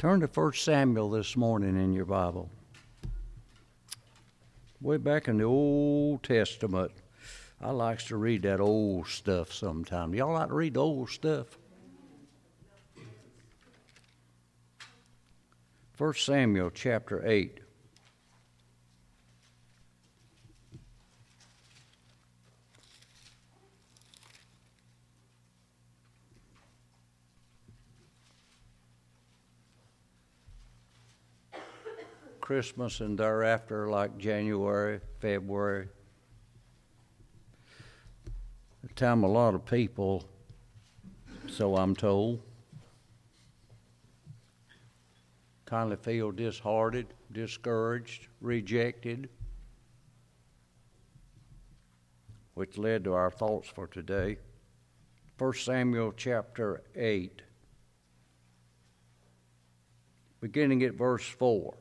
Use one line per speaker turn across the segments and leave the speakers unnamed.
Turn to 1 Samuel this morning in your Bible. Way back in the Old Testament. I likes to read that old stuff sometime. Y'all like to read the old stuff? 1 Samuel chapter 8. Christmas and thereafter, like January, February. A time a lot of people, so I'm told, kind of feel disheartened, discouraged, rejected, which led to our thoughts for today. 1 Samuel chapter 8, beginning at verse 4.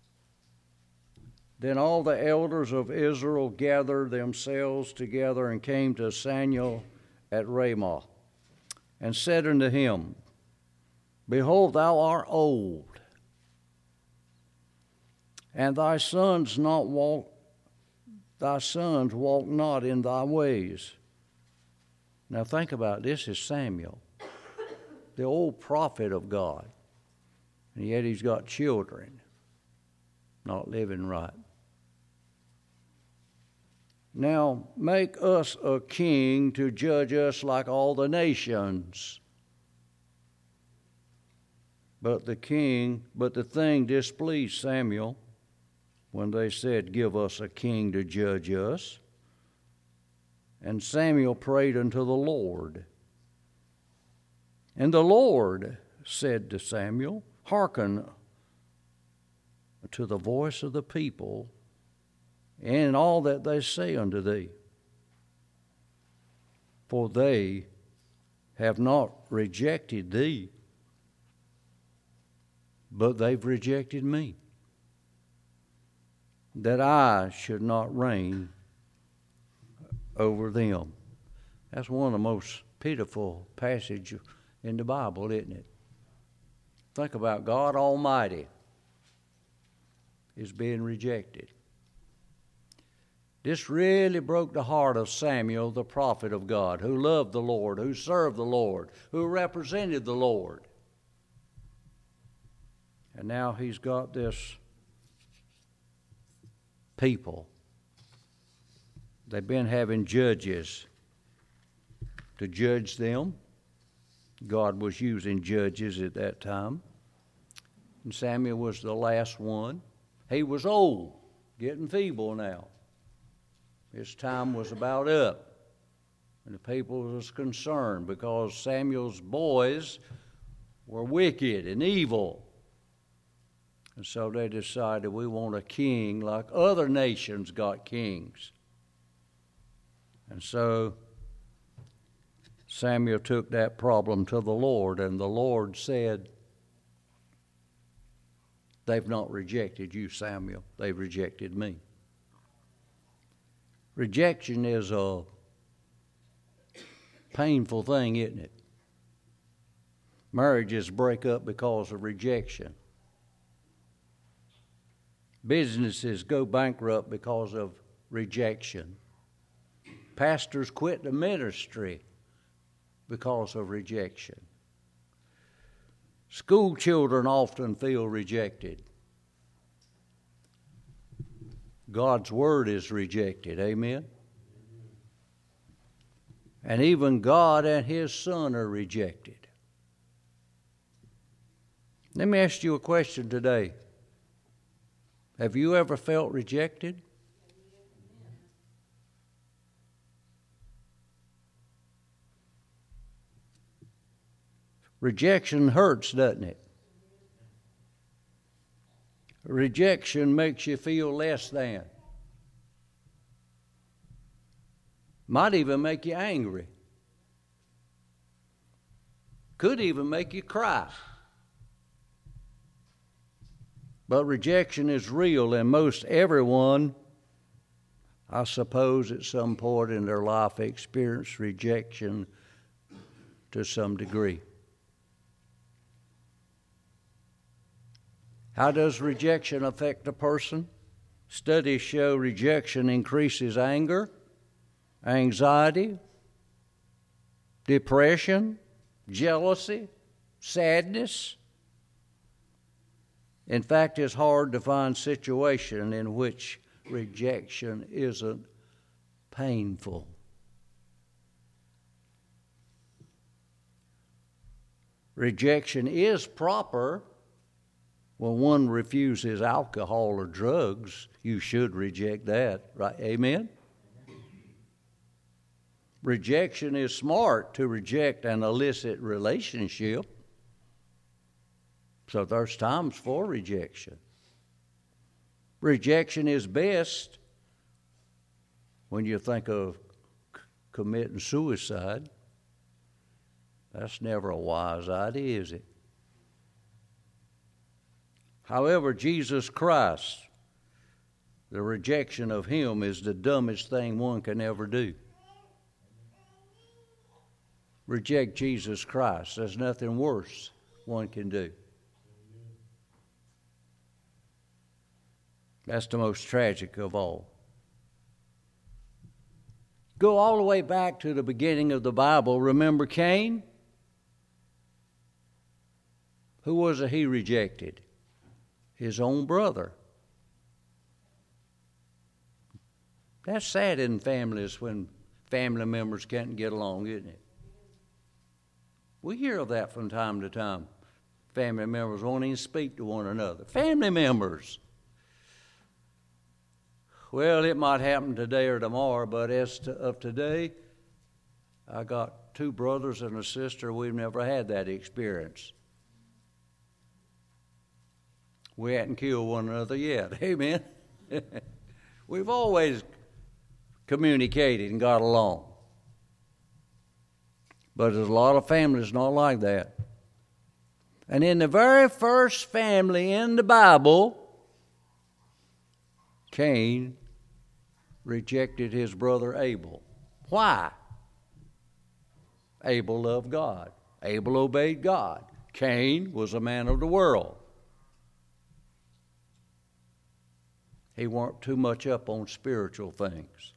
Then all the elders of Israel gathered themselves together and came to Samuel at Ramah, and said unto him, Behold, thou art old, and thy sons walk not in thy ways. Now think about it. This is Samuel, the old prophet of God, and yet he's got children not living right. Now make us a king to judge us like all the nations. But the thing displeased Samuel when they said, Give us a king to judge us. And Samuel prayed unto the Lord. And the Lord said to Samuel, Hearken to the voice of the people and all that they say unto thee. For they have not rejected thee, but they've rejected me, that I should not reign over them. That's one of the most pitiful passages in the Bible, isn't it? Think about God Almighty is being rejected. This really broke the heart of Samuel, the prophet of God, who loved the Lord, who served the Lord, who represented the Lord. And now he's got this people. They've been having judges to judge them. God was using judges at that time. And Samuel was the last one. He was old, getting feeble now. His time was about up. And the people was concerned because Samuel's boys were wicked and evil. And so they decided, we want a king like other nations got kings. And so Samuel took that problem to the Lord, and the Lord said, They've not rejected you, Samuel. They've rejected me. Rejection is a painful thing, isn't it? Marriages break up because of rejection. Businesses go bankrupt because of rejection. Pastors quit the ministry because of rejection. School children often feel rejected. God's word is rejected. Amen? And even God and His Son are rejected. Let me ask you a question today. Have you ever felt rejected? Rejection hurts, doesn't it? Rejection makes you feel less than. Might even make you angry. Could even make you cry. But rejection is real, and most everyone, I suppose, at some point in their life experienced rejection to some degree. How does rejection affect a person? Studies show rejection increases anger, anxiety, depression, jealousy, sadness. In fact, it's hard to find a situation in which rejection isn't painful. Rejection is proper. When one refuses alcohol or drugs, you should reject that, right? Amen? Rejection is smart to reject an illicit relationship. So there's times for rejection. Rejection is best when you think of committing suicide. That's never a wise idea, is it? However, Jesus Christ, the rejection of Him is the dumbest thing one can ever do. Reject Jesus Christ. There's nothing worse one can do. That's the most tragic of all. Go all the way back to the beginning of the Bible. Remember Cain? Who was it he rejected? His own brother. That's sad in families when family members can't get along, isn't it? We hear of that from time to time. Family members won't even speak to one another. Family members. Well, it might happen today or tomorrow, but as of today, I got 2 brothers and a sister. We've never had that experience. We hadn't killed one another yet. Amen. We've always communicated and got along. But there's a lot of families not like that. And in the very first family in the Bible, Cain rejected his brother Abel. Why? Abel loved God. Abel obeyed God. Cain was a man of the world. He weren't too much up on spiritual things.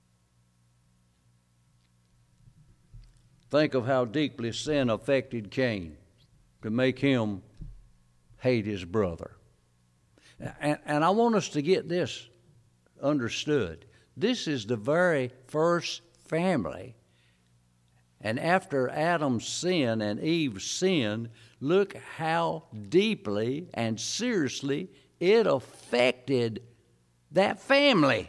Think of how deeply sin affected Cain to make him hate his brother. And I want us to get this understood. This is the very first family. And after Adam's sin and Eve's sin, look how deeply and seriously it affected that family.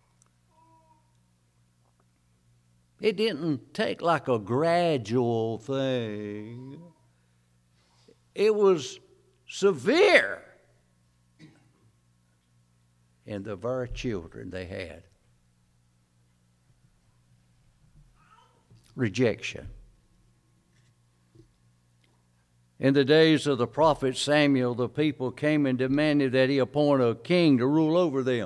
It didn't take like a gradual thing. It was severe in the very children they had. Rejection. In the days of the prophet Samuel, the people came and demanded that he appoint a king to rule over them.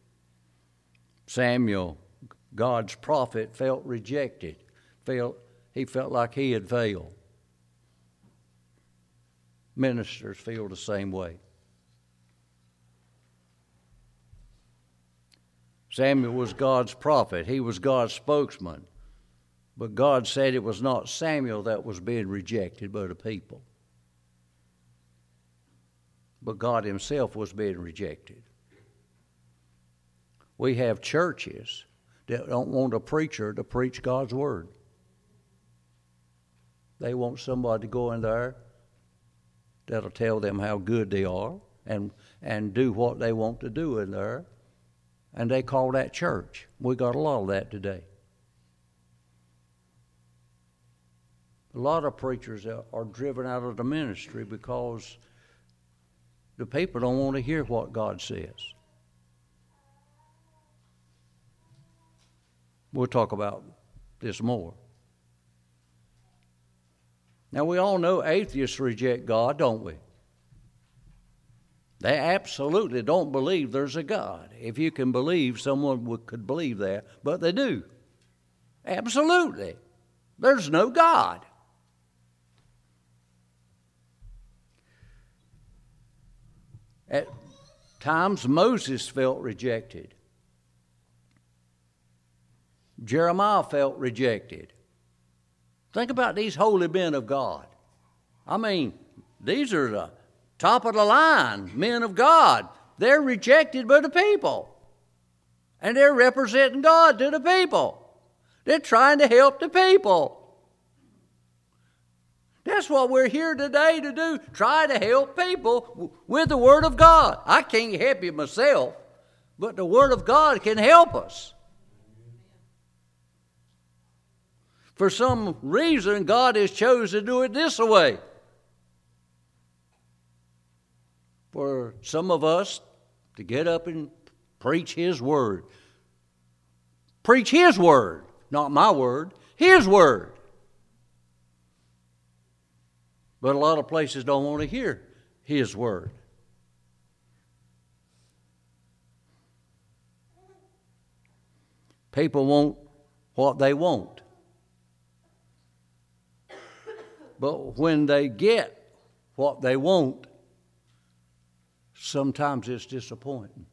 Samuel, God's prophet, felt rejected. He felt like he had failed. Ministers feel the same way. Samuel was God's prophet. He was God's spokesman. But God said it was not Samuel that was being rejected, but the people. But God Himself was being rejected. We have churches that don't want a preacher to preach God's Word. They want somebody to go in there that'll tell them how good they are and do what they want to do in there. And they call that church. We got a lot of that today. A lot of preachers are driven out of the ministry because the people don't want to hear what God says. We'll talk about this more. Now, we all know atheists reject God, don't we? They absolutely don't believe there's a God. If you can believe, someone could believe that, but they do. Absolutely. There's no God. At times, Moses felt rejected. Jeremiah felt rejected. Think about these holy men of God. I mean, these are the top of the line men of God. They're rejected by the people. And they're representing God to the people. They're trying to help the people. That's what we're here today to do. Try to help people with the Word of God. I can't help you myself, but the Word of God can help us. For some reason, God has chosen to do it this way. For some of us to get up and preach His Word. Preach His Word, not my word, His Word. But a lot of places don't want to hear His Word. People want what they want. But when they get what they want, sometimes it's disappointing.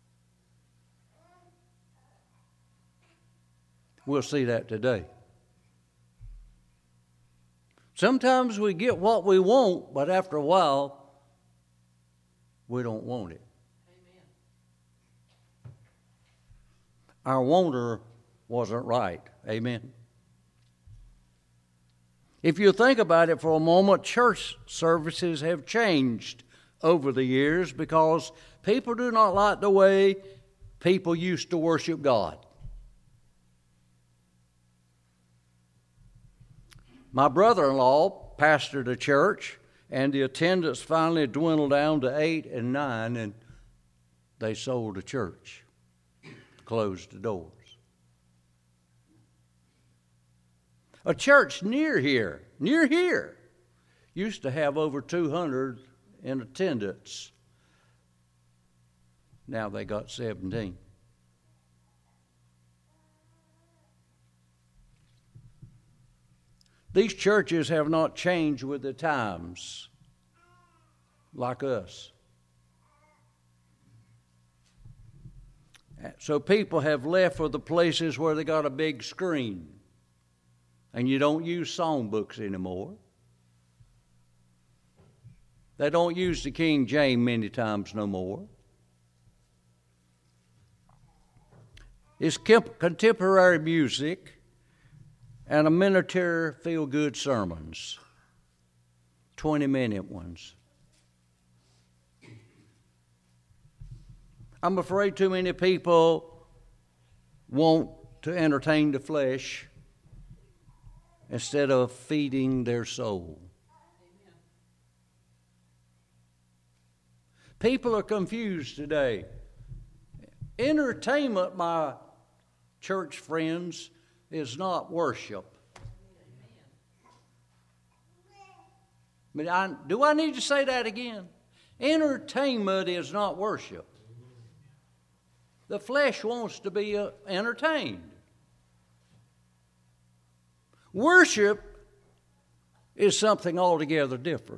We'll see that today. Sometimes we get what we want, but after a while, we don't want it. Amen. Our wanter wasn't right. Amen. If you think about it for a moment, church services have changed over the years because people do not like the way people used to worship God. My brother-in-law pastored a church, and the attendance finally dwindled down to 8 and 9, and they sold the church, closed the doors. A church near here, used to have over 200 in attendance. Now they got 17. These churches have not changed with the times like us. So people have left for the places where they got a big screen. And you don't use songbooks anymore. They don't use the King James many times no more. It's contemporary music and a miniature feel-good sermons, 20-minute ones. I'm afraid too many people want to entertain the flesh instead of feeding their soul. Amen. People are confused today. Entertainment, my church friends, is not worship. But do I need to say that again? Entertainment is not worship. The flesh wants to be entertained. Worship is something altogether different.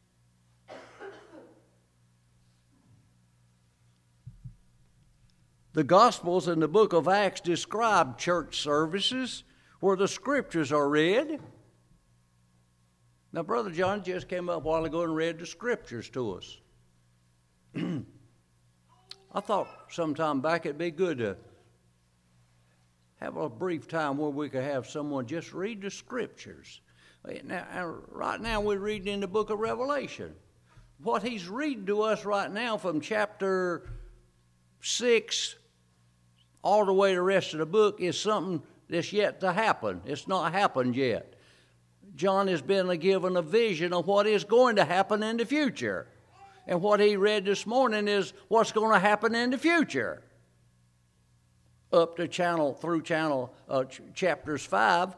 The Gospels and the book of Acts describe church services where the Scriptures are read. Now, Brother John just came up a while ago and read the Scriptures to us. I thought sometime back it'd be good to have a brief time where we could have someone just read the Scriptures. Now, right now we're reading in the book of Revelation. What he's reading to us right now from chapter 6 all the way to the rest of the book is something that's yet to happen. It's not happened yet. John has been given a vision of what is going to happen in the future. And what he read this morning is what's going to happen in the future. Up to chapters 5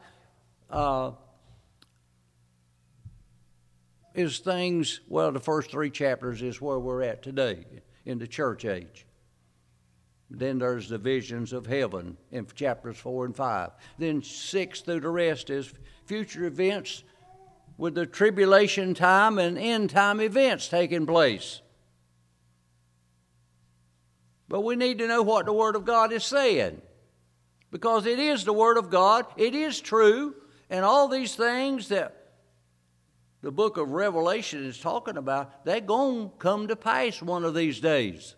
is things, well, the first 3 chapters is where we're at today in the church age. Then there's the visions of heaven in chapters 4 and 5. Then 6 through the rest is future events with the tribulation time and end time events taking place. But we need to know what the Word of God is saying, because it is the Word of God. It is true. And all these things that the book of Revelation is talking about, they're going to come to pass one of these days.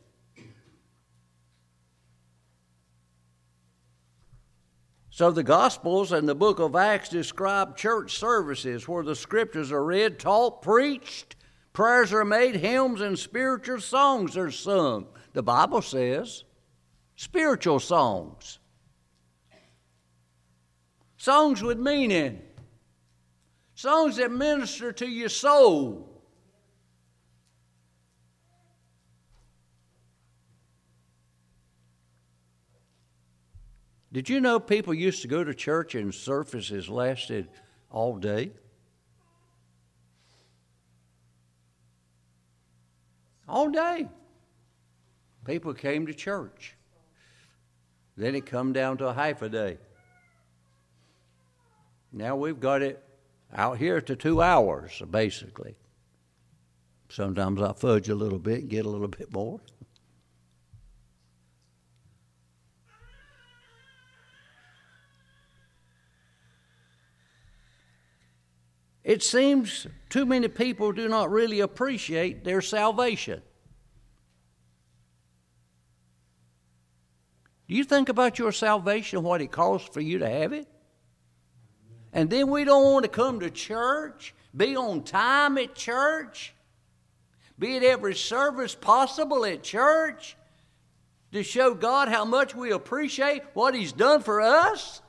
So the Gospels and the book of Acts describe church services where the Scriptures are read, taught, preached, prayers are made, hymns and spiritual songs are sung. The Bible says spiritual songs. Songs with meaning. Songs that minister to your soul. Did you know people used to go to church and services lasted all day? All day. People came to church. Then it come down to a half a day. Now we've got it out here to 2 hours, basically. Sometimes I fudge a little bit and get a little bit more. It seems too many people do not really appreciate their salvation. Do you think about your salvation, what it costs for you to have it? And then we don't want to come to church, be on time at church, be at every service possible at church to show God how much we appreciate what He's done for us.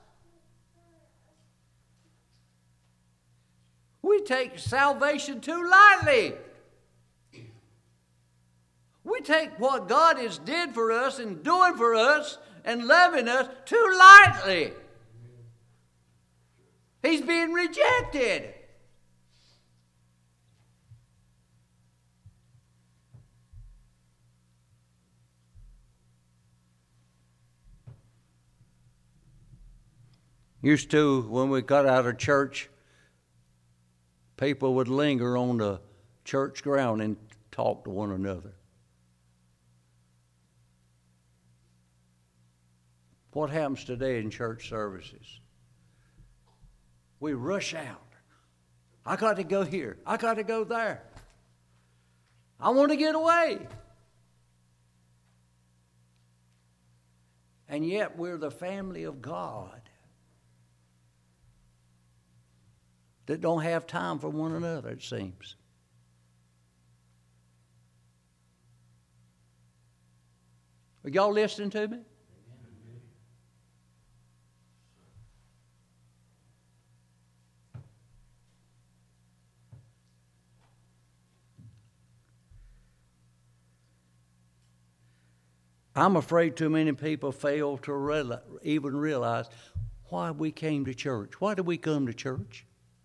We take salvation too lightly. We take what God has did for us and doing for us and loving us too lightly. He's being rejected. Used to, when we got out of church, people would linger on the church ground and talk to one another. What happens today in church services? We rush out. I got to go here. I got to go there. I want to get away. And yet we're the family of God that don't have time for one another, it seems. Are y'all listening to me? I'm afraid too many people fail to even realize why we came to church. Why did we come to church?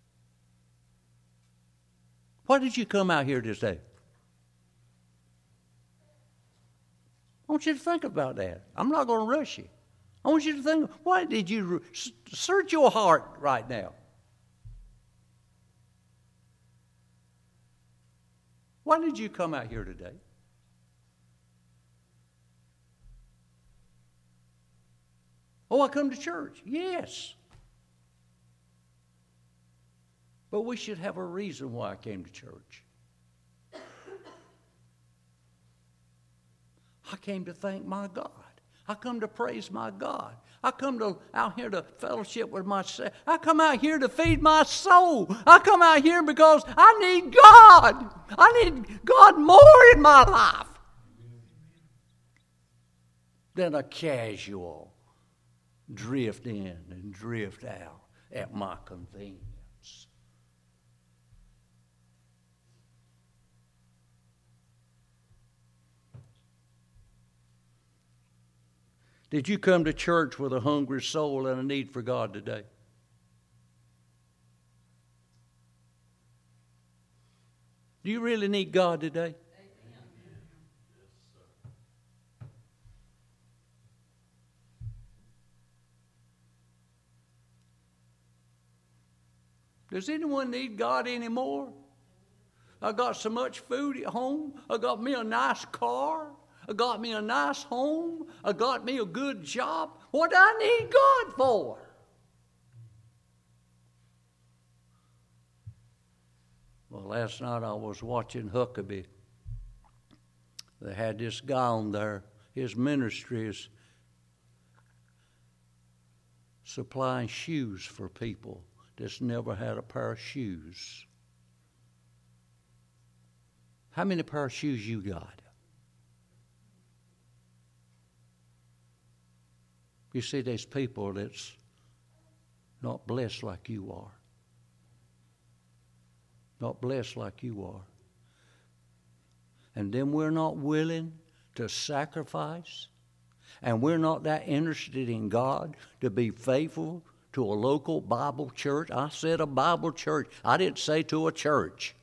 Why did you come out here today? I want you to think about that. I'm not going to rush you. I want you to think, why did you search your heart right now? Why did you come out here today? Oh, I come to church. Yes. But we should have a reason why I came to church. I came to thank my God. I come to praise my God. I come out here to fellowship with myself. I come out here to feed my soul. I come out here because I need God. I need God more in my life than a casual drift in and drift out at my convenience. Did you come to church with a hungry soul and a need for God today? Do you really need God today? Does anyone need God anymore? I got so much food at home. I got me a nice car. I got me a nice home. I got me a good job. What do I need God for? Well, last night I was watching Huckabee. They had this guy on there. His ministry is supplying shoes for people that's never had a pair of shoes. How many pair of shoes you got? You see, there's people that's not blessed like you are. Not blessed like you are. And then we're not willing to sacrifice. And we're not that interested in God to be faithful to a local Bible church. I said a Bible church. I didn't say to a church.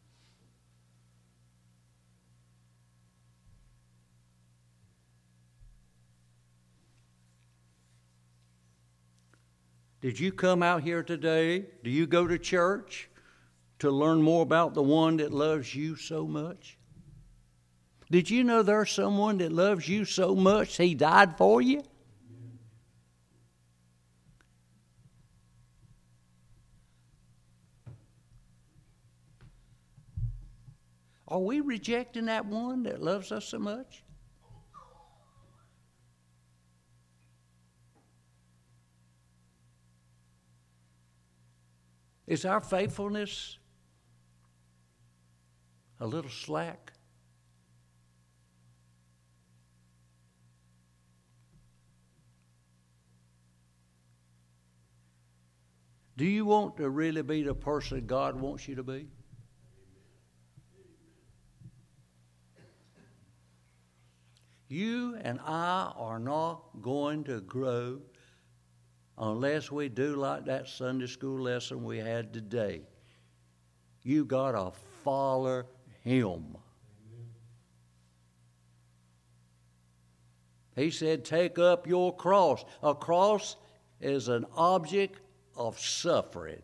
Did you come out here today? Do you go to church to learn more about the one that loves you so much? Did you know there's someone that loves you so much he died for you? Are we rejecting that one that loves us so much? Is our faithfulness a little slack? Do you want to really be the person God wants you to be? You and I are not going to grow unless we do like that Sunday school lesson we had today. You got to follow Him. He said, take up your cross. A cross is an object of suffering.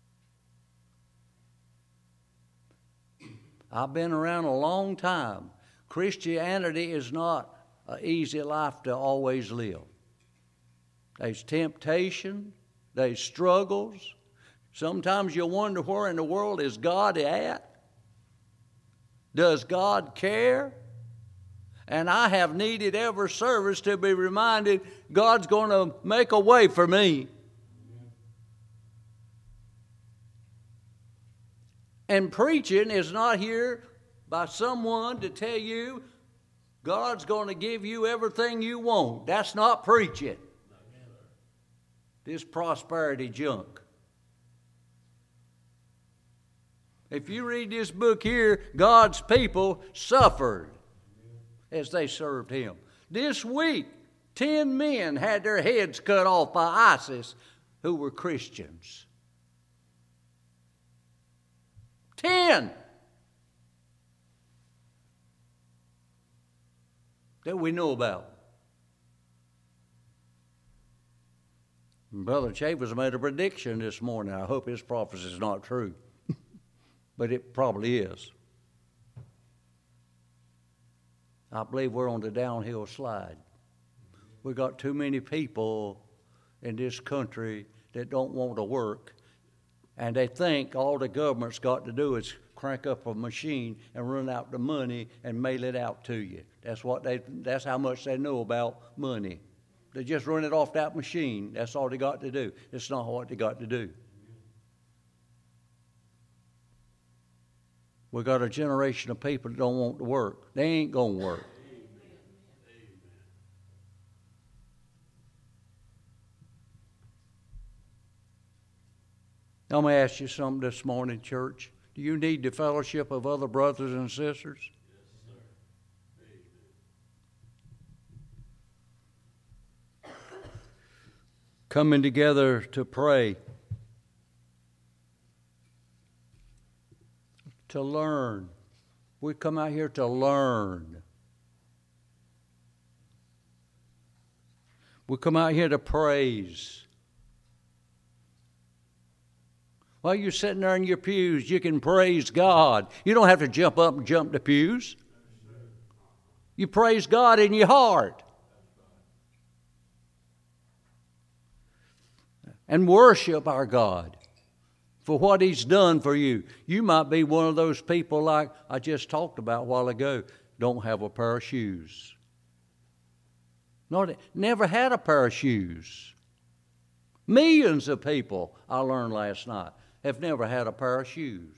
I've been around a long time. Christianity is not an easy life to always live. There's temptation, there's struggles. Sometimes you wonder where in the world is God at? Does God care? And I have needed every service to be reminded God's going to make a way for me. And preaching is not here by someone to tell you God's going to give you everything you want. That's not preaching. This prosperity junk. If you read this book here, God's people suffered as they served Him. This week, 10 men had their heads cut off by ISIS who were Christians. 10 that we know about. Brother Chavis made a prediction this morning. I hope his prophecy is not true, but it probably is. I believe we're on the downhill slide. We've got too many people in this country that don't want to work, and they think all the government's got to do is crank up a machine and run out the money and mail it out to you. That's how much they know about money. They just run it off that machine. That's all they got to do. It's not what they got to do. We got a generation of people that don't want to work. They ain't going to work. Now, I'm going to ask you something this morning, church. Do you need the fellowship of other brothers and sisters? Coming together to pray, to learn. We come out here to learn. We come out here to praise. While you're sitting there in your pews, you can praise God. You don't have to jump up and jump the pews. You praise God in your heart. And worship our God for what He's done for you. You might be one of those people like I just talked about a while ago, don't have a pair of shoes. Never had a pair of shoes. Millions of people, I learned last night, have never had a pair of shoes.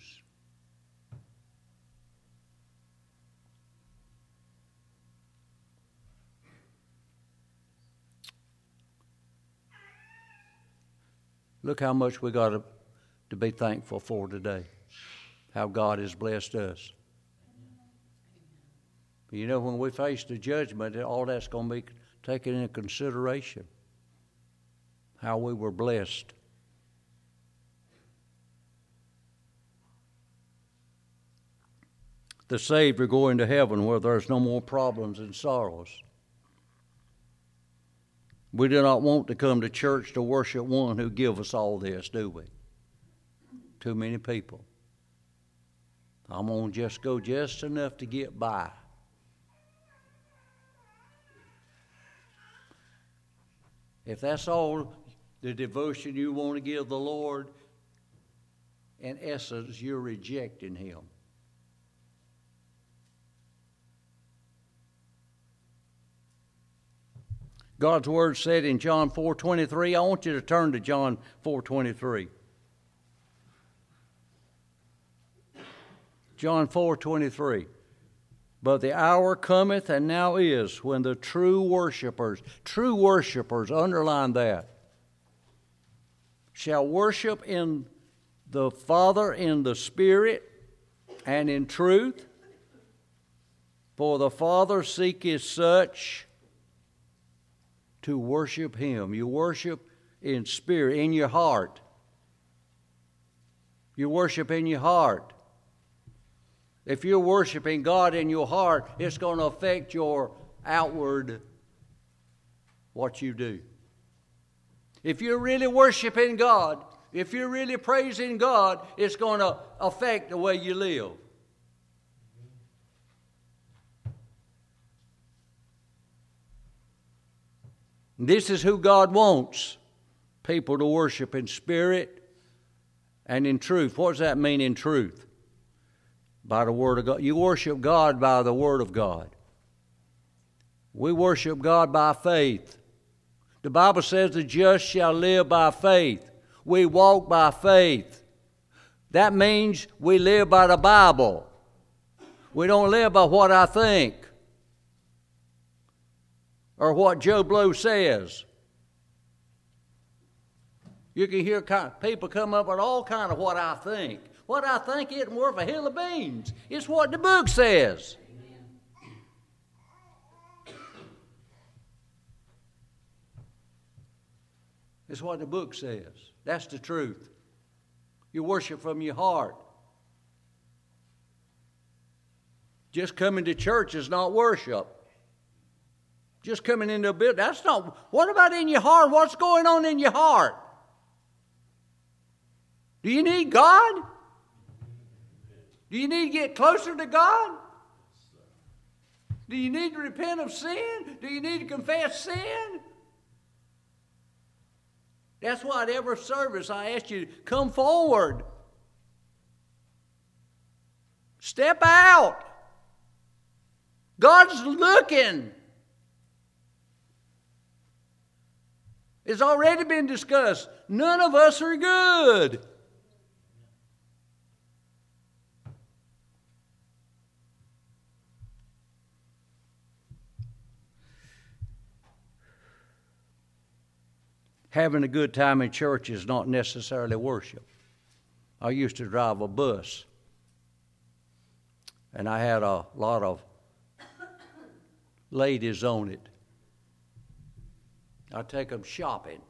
Look how much we got to be thankful for today. How God has blessed us. You know, when we face the judgment, all that's going to be taken into consideration. How we were blessed. The saved are going to heaven where there's no more problems and sorrows. We do not want to come to church to worship one who gives us all this, do we? Too many people. I'm going to just go just enough to get by. If that's all the devotion you want to give the Lord, in essence, you're rejecting Him. God's Word said in John 4:23, I want you to turn to John 4:23. John 4:23. But the hour cometh, and now is, when the true worshipers, underline that, shall worship in the Father in the Spirit and in truth. For the Father seeketh such to worship Him. You worship in spirit, in your heart. You worship in your heart. If you're worshiping God in your heart, it's going to affect your outward, what you do. If you're really worshiping God, if you're really praising God, it's going to affect the way you live. This is who God wants, people to worship in spirit and in truth. What does that mean, in truth? By the Word of God. You worship God by the Word of God. We worship God by faith. The Bible says the just shall live by faith. We walk by faith. That means we live by the Bible. We don't live by what I think or what Joe Blow says. You can hear people come up with all kind of what I think. What I think isn't worth a hill of beans. It's what the book says. It's what the book says. That's the truth. You worship from your heart. Just coming to church is not worship. Just coming into a building, that's not. What about in your heart? What's going on in your heart? Do you need God? Do you need to get closer to God? Do you need to repent of sin? Do you need to confess sin? That's why at every service I ask you to come forward. Step out. God's looking. It's already been discussed. None of us are good. Having a good time in church is not necessarily worship. I used to drive a bus, and I had a lot of ladies on it. I'd take them shopping.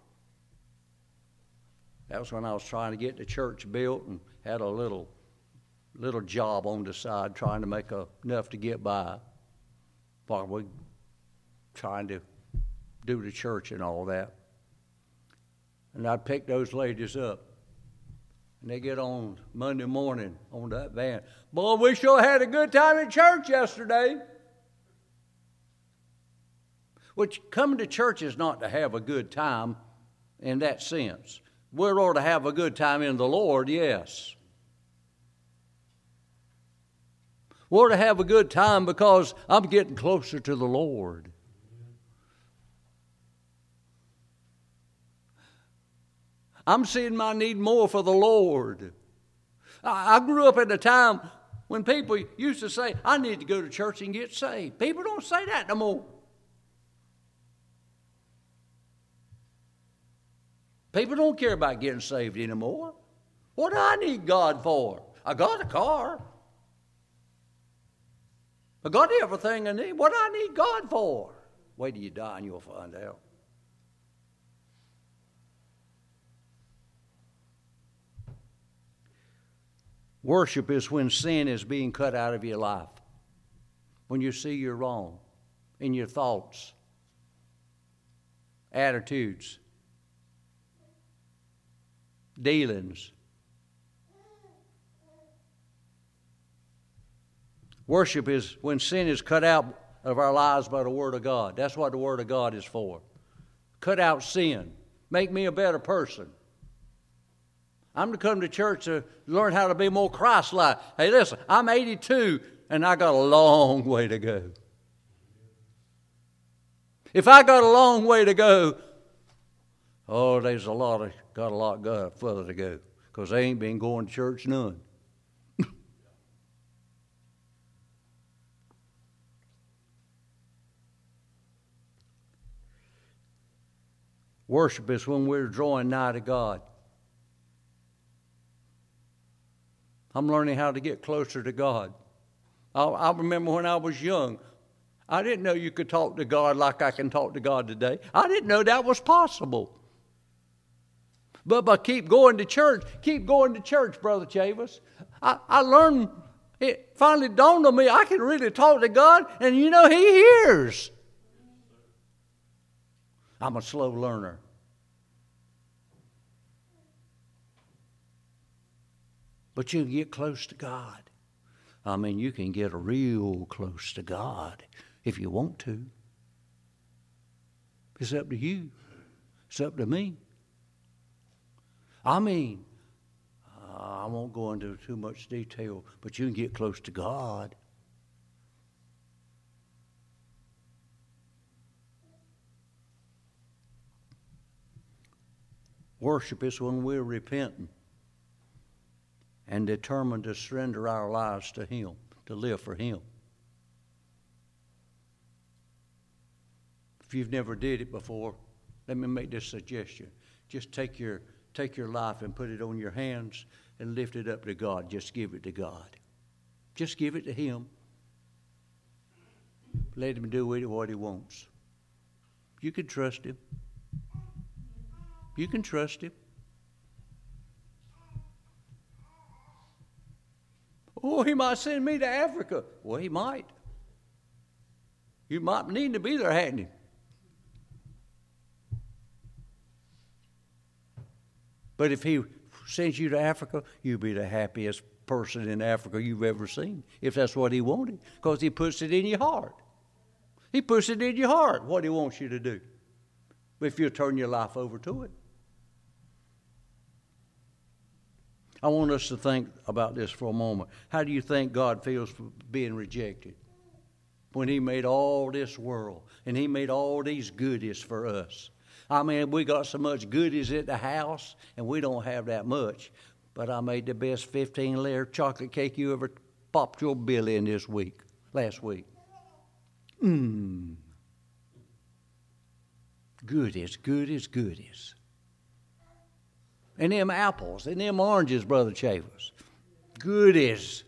That was when I was trying to get the church built and had a little job on the side trying to make enough to get by while we trying to do the church and all that. And I'd pick those ladies up. And they get on Monday morning on that van. Boy, we sure had a good time in church yesterday. But coming to church is not to have a good time in that sense. We're Lord to have a good time in the Lord, yes. We're to have a good time because I'm getting closer to the Lord. I'm seeing my need more for the Lord. I grew up at a time when people used to say, I need to go to church and get saved. People don't say that no more. People don't care about getting saved anymore. What do I need God for? I got a car. I got everything I need. What do I need God for? Wait till you die and you'll find out. Worship is when sin is being cut out of your life. When you see you're wrong in your thoughts, attitudes, dealings. Worship is when sin is cut out of our lives by the Word of God. That's what the Word of God is for. Cut out sin. Make me a better person. I'm to come to church to learn how to be more Christ-like. Hey, listen, I'm 82 and I got a long way to go. If I got a long way to go, there's got a lot further to go because I ain't been going to church none. Worship is when we're drawing nigh to God. I'm learning how to get closer to God. I remember when I was young, I didn't know you could talk to God like I can talk to God today. I didn't know that was possible. But by keep going to church, Brother Chavis, I learned, it finally dawned on me, I can really talk to God, and He hears. I'm a slow learner. But you can get close to God. You can get real close to God if you want to. It's up to you. It's up to me. I won't go into too much detail, but you can get close to God. Worship is when we're repenting and determined to surrender our lives to Him, to live for Him. If you've never did it before, let me make this suggestion. Just take your life and put it on your hands and lift it up to God. Just give it to God. Just give it to Him. Let Him do with it what He wants. You can trust Him. You can trust Him. Oh, He might send me to Africa. Well, He might. You might need to be there, hadn't you? But if He sends you to Africa, you'll be the happiest person in Africa you've ever seen, if that's what He wanted, because He puts it in your heart. He puts it in your heart, what He wants you to do, if you'll turn your life over to it. I want us to think about this for a moment. How do you think God feels for being rejected? When He made all this world and He made all these goodies for us. We got so much goodies at the house and we don't have that much. But I made the best 15-layer chocolate cake you ever popped your bill in last week. Goodies, goodies, goodies. And them apples and them oranges, Brother Chavis. Goodies.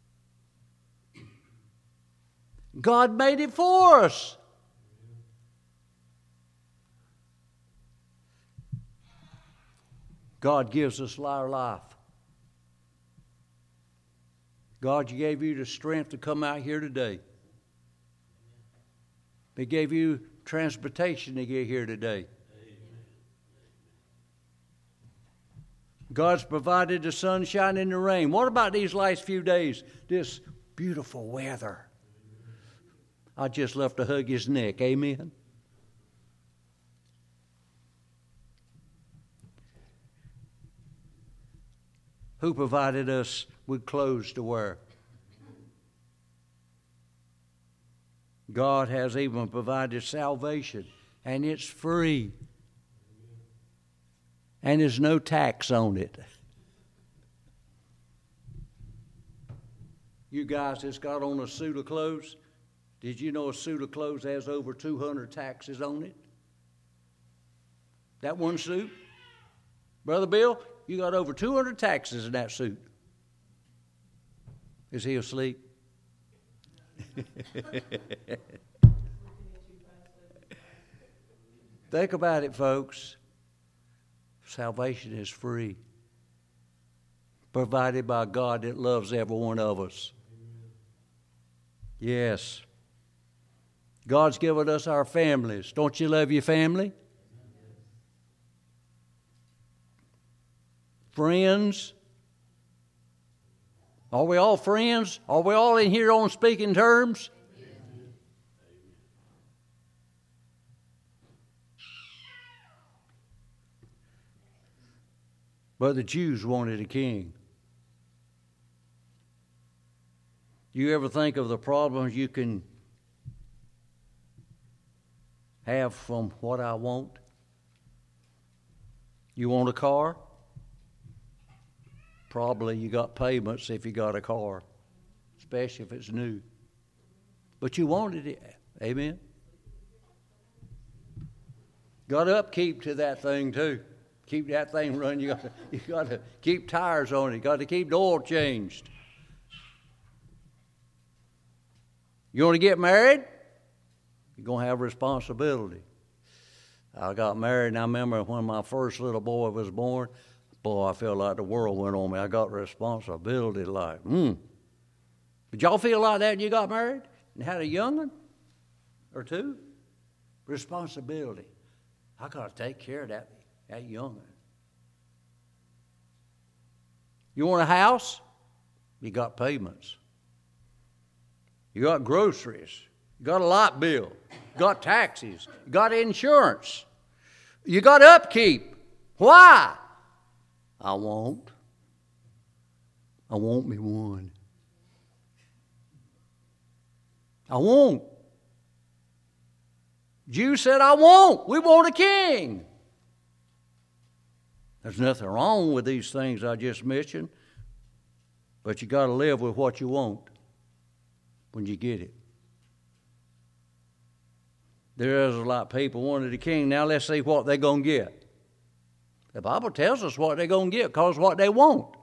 God made it for us. God gives us our life. God gave you the strength to come out here today. He gave you transportation to get here today. God's provided the sunshine and the rain. What about these last few days? This beautiful weather. I just love to hug His neck. Amen. Who provided us with clothes to wear? God has even provided salvation, and it's free. And there's no tax on it. You guys that's got on a suit of clothes, did you know a suit of clothes has over 200 taxes on it? That one suit? Brother Bill, you got over 200 taxes in that suit. Is he asleep? Think about it, folks. Salvation is free, provided by God that loves every one of us. Yes. God's given us our families. Don't you love your family? Friends. Are we all friends? Are we all in here on speaking terms? But the Jews wanted a king. You ever think of the problems you can have from what I want? You want a car? Probably you got payments if you got a car, especially if it's new. But you wanted it. Amen? Got upkeep to that thing too. Keep that thing running. You got to keep tires on it. You got to keep the oil changed. You want to get married? You're going to have responsibility. I got married, and I remember when my first little boy was born, boy, I felt like the world went on me. I got responsibility like, Did y'all feel like that when you got married and had a young one or two? Responsibility. I got to take care of that young one. You want a house? You got payments. You got groceries. You got a light bill. You got taxes. You got insurance. You got upkeep. Why? I want me one. I won't. Jews said, I won't. We want a king. There's nothing wrong with these things I just mentioned, but you got to live with what you want when you get it. There's a lot of people wanted a king. Now let's see what they're going to get. The Bible tells us what they're going to get because what they want.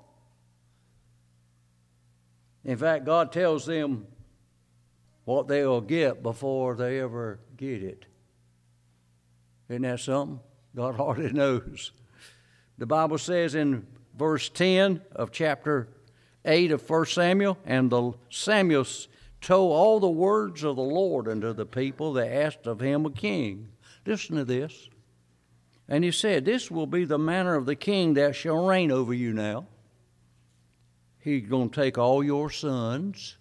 In fact, God tells them what they'll get before they ever get it. Isn't that something? God already knows. The Bible says in verse 10 of chapter 8 of 1 Samuel, and Samuel told all the words of the Lord unto the people that asked of him a king. Listen to this. And he said, this will be the manner of the king that shall reign over you now. He's going to take all your sons.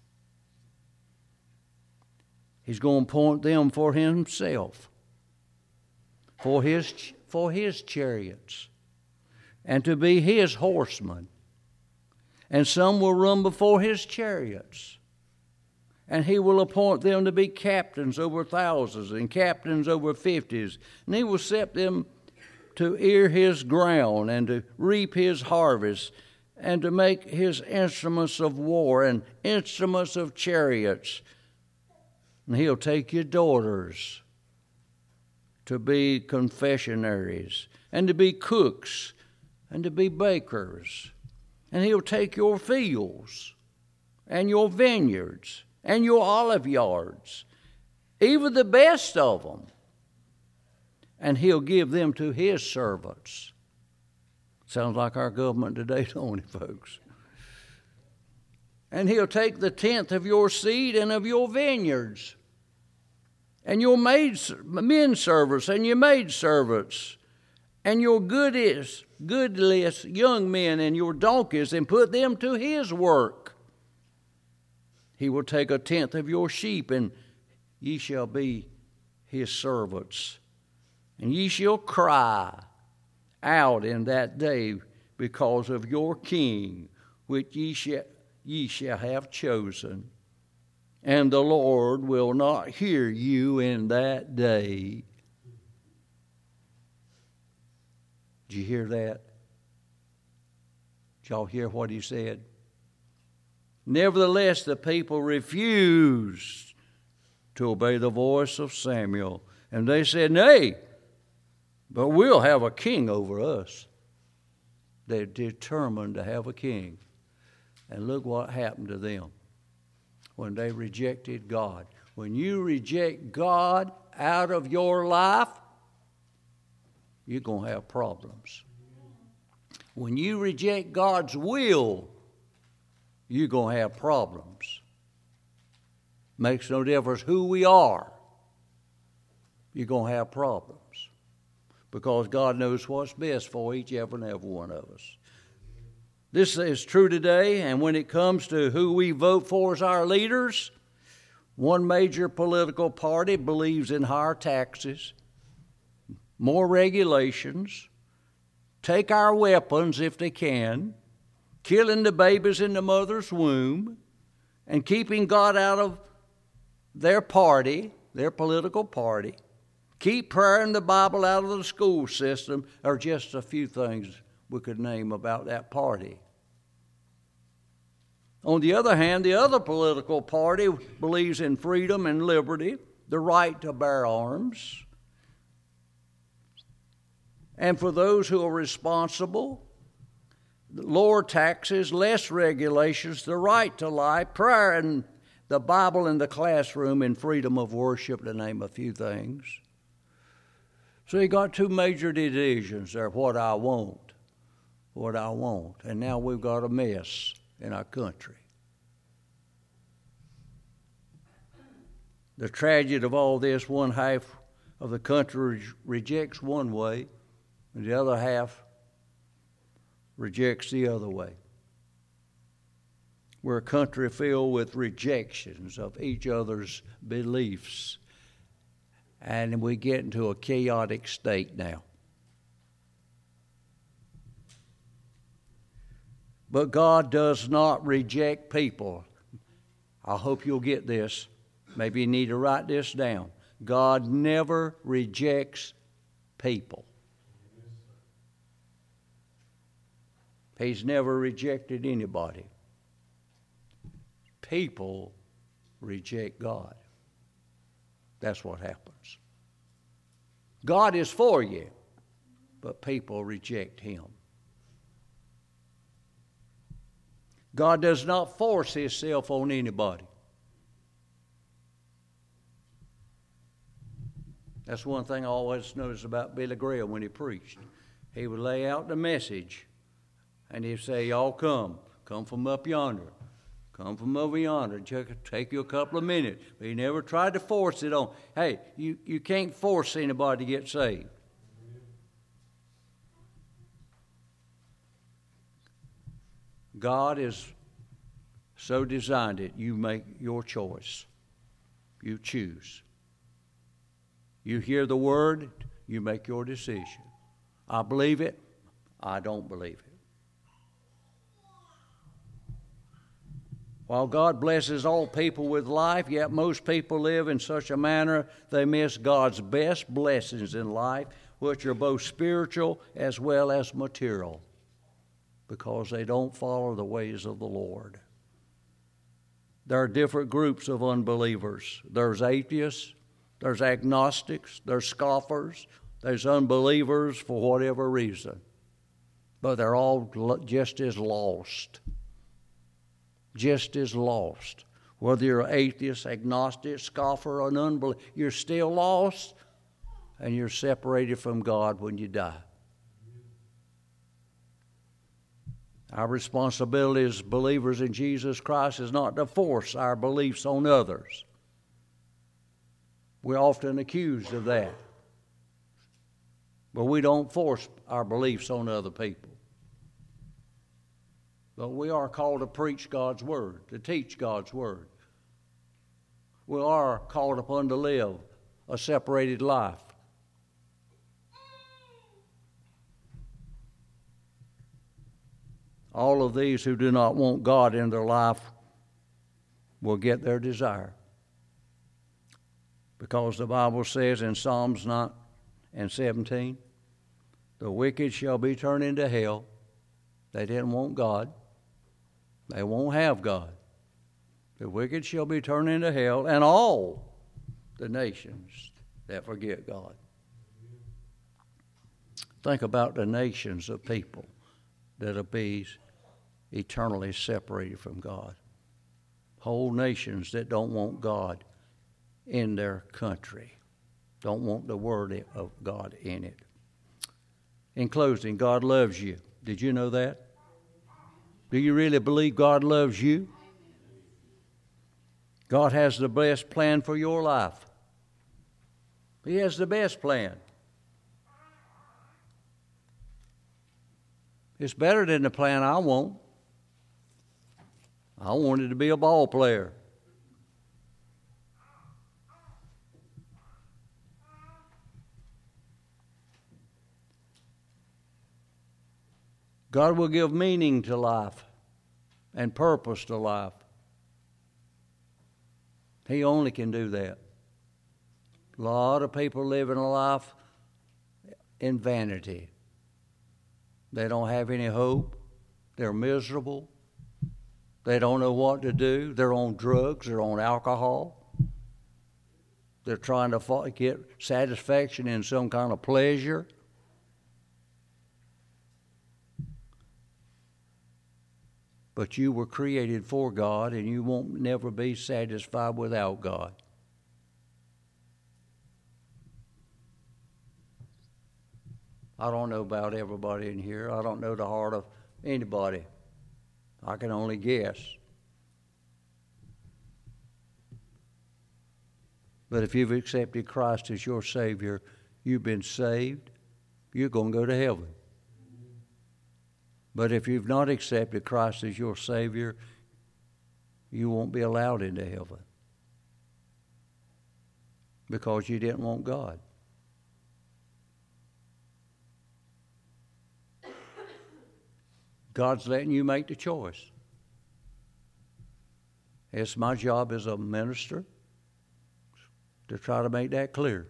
He's going to appoint them for himself, for his chariots, and to be his horsemen. And some will run before his chariots. And he will appoint them to be captains over thousands and captains over 50s. And he will set them to ear his ground and to reap his harvest and to make his instruments of war and instruments of chariots. And he'll take your daughters to be confessionaries and to be cooks and to be bakers. And he'll take your fields and your vineyards and your olive yards, even the best of them, and he'll give them to his servants. Sounds like our government today, don't it, folks? And he'll take the tenth of your seed and of your vineyards, and your men servants and your maid servants, and your goodliest young men and your donkeys, and put them to his work. He will take a tenth of your sheep, and ye shall be his servants. And ye shall cry out in that day because of your king, which ye shall have chosen. And the Lord will not hear you in that day. Did you hear that? Did y'all hear what he said? Nevertheless, the people refused to obey the voice of Samuel. And they said, nay, but we'll have a king over us. They're determined to have a king. And look what happened to them when they rejected God. When you reject God out of your life, you're going to have problems. When you reject God's will, you're going to have problems. Makes no difference who we are. You're going to have problems. Because God knows what's best for each and every one of us. This is true today, and when it comes to who we vote for as our leaders, one major political party believes in higher taxes, more regulations, take our weapons if they can, killing the babies in the mother's womb, and keeping God out of their party, their political party. Keep prayer and the Bible out of the school system are just a few things we could name about that party. On the other hand, the other political party believes in freedom and liberty, the right to bear arms. And for those who are responsible, lower taxes, less regulations, the right to life, prayer and the Bible in the classroom, and freedom of worship, to name a few things. So you got two major divisions there, what I want. And now we've got a mess in our country. The tragedy of all this, one half of the country rejects one way, and the other half rejects the other way. We're a country filled with rejections of each other's beliefs. And we get into a chaotic state now. But God does not reject people. I hope you'll get this. Maybe you need to write this down. God never rejects people. He's never rejected anybody. People reject God. That's what happens. God is for you, but people reject Him. God does not force Himself on anybody. That's one thing I always noticed about Billy Graham when he preached. He would lay out the message, and he'd say, y'all come from up yonder. Come from over yonder. Take you a couple of minutes. But he never tried to force it on. Hey, you can't force anybody to get saved. God has so designed it. You make your choice. You choose. You hear the word, you make your decision. I believe it. I don't believe it. While God blesses all people with life, yet most people live in such a manner they miss God's best blessings in life, which are both spiritual as well as material, because they don't follow the ways of the Lord. There are different groups of unbelievers. There's atheists, there's agnostics, there's scoffers, there's unbelievers for whatever reason. But they're all just as lost. Just as lost. Whether you're an atheist, agnostic, scoffer, or an unbeliever, you're still lost, and you're separated from God when you die. Our responsibility as believers in Jesus Christ is not to force our beliefs on others. We're often accused of that. But we don't force our beliefs on other people. But we are called to preach God's Word, to teach God's Word. We are called upon to live a separated life. all of these who do not want God in their life will get their desire. Because the Bible says in Psalms 9:17, the wicked shall be turned into hell. They didn't want God. They won't have God. The wicked shall be turned into hell, and all the nations that forget God. Think about the nations of people that will be eternally separated from God. Whole nations that don't want God in their country, don't want the Word of God in it. In closing, God loves you. Did you know that? Do you really believe God loves you? God has the best plan for your life. He has the best plan. It's better than the plan I want. I wanted to be a ball player. God will give meaning to life and purpose to life. He only can do that. A lot of people living a life in vanity. They don't have any hope. They're miserable. They don't know what to do. They're on drugs. They're on alcohol. They're trying to get satisfaction in some kind of pleasure. But you were created for God, and you won't never be satisfied without God. I don't know about everybody in here. I don't know the heart of anybody. I can only guess. But if you've accepted Christ as your Savior, you've been saved, you're going to go to heaven. But if you've not accepted Christ as your Savior, you won't be allowed into heaven because you didn't want God. God's letting you make the choice. It's my job as a minister to try to make that clear.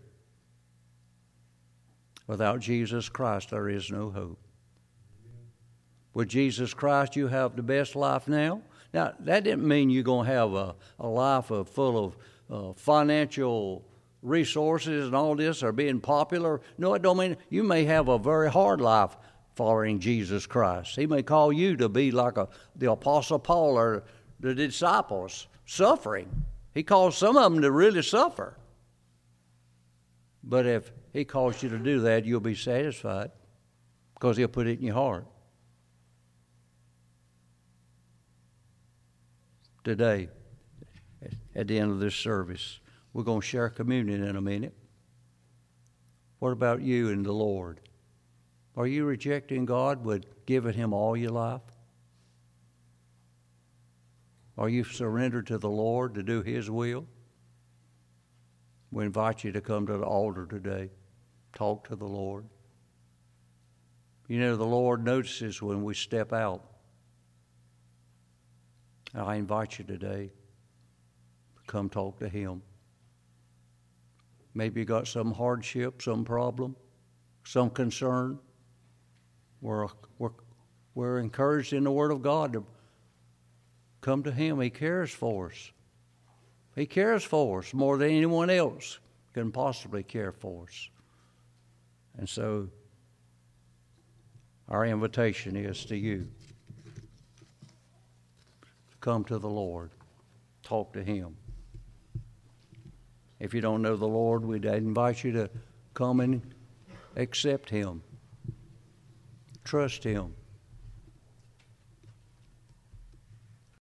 Without Jesus Christ, there is no hope. With Jesus Christ, you have the best life now. Now, that didn't mean you're going to have a life full of financial resources and all this, or being popular. No, it don't mean. You may have a very hard life following Jesus Christ. He may call you to be like the Apostle Paul or the disciples, suffering. He calls some of them to really suffer. But if he calls you to do that, you'll be satisfied because he'll put it in your heart. Today, at the end of this service, we're going to share communion in a minute. What about you and the Lord? Are you rejecting God with giving him all your life? Are you surrendered to the Lord to do his will? We invite you to come to the altar today. Talk to the Lord. You know, the Lord notices when we step out. I invite you today to come talk to him. Maybe you got some hardship, some problem, some concern. We're encouraged in the Word of God to come to him. He cares for us. He cares for us more than anyone else can possibly care for us. And so our invitation is to you. Come to the Lord. Talk to him. If you don't know the Lord, we'd invite you to come and accept him. Trust him.